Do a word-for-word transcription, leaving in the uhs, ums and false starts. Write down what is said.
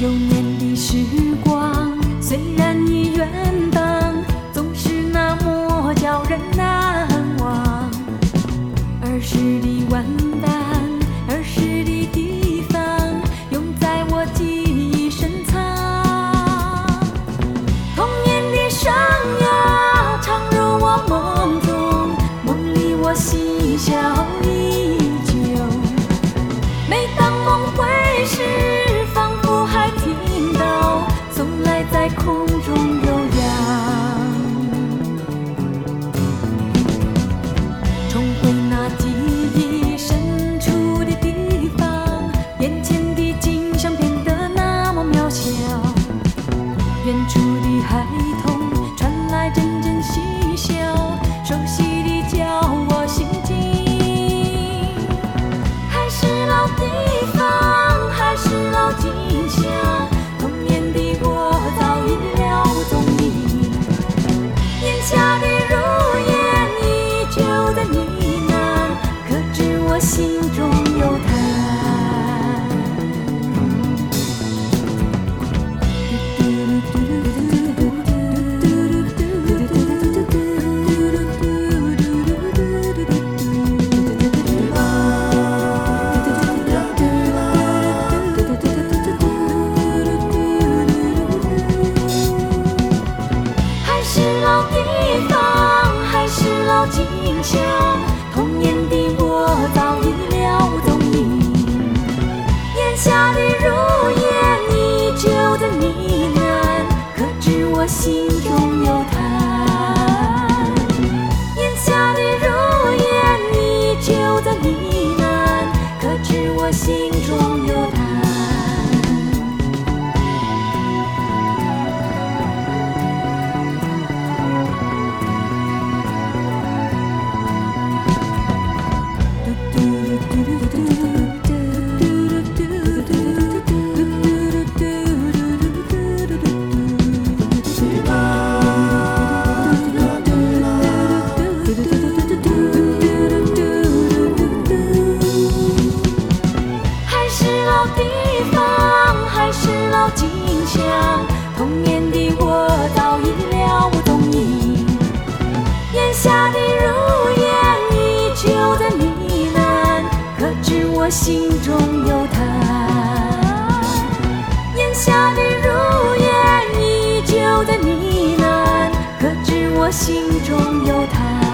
幼年的时光虽然已远荡，总是那么叫人难忘。儿时的玩伴，儿时的地方，永在我记忆深藏。童年的生涯常入我梦中，梦里我嬉笑依旧。每当梦回时，仿佛还听到松来在空中悠扬。重回那记忆深处的地方，眼前的景象变得那么渺小。远处的孩童传来阵阵嬉笑，熟悉的叫我心惊。还是老地方，还是老景象，童年的我早已了踪影。眼下的如烟依旧在呢喃，可知我心中有叹。景象，童年的我早已了踪影。眼下的如烟依旧在呢喃，可知我心中有叹。眼下的如烟依旧在呢喃，可知我心中有叹。景象，童年的我早已了踪影。眼下的如烟依旧在呢喃，可知我心中有叹。眼下的如烟依旧在呢喃，可知我心中有叹。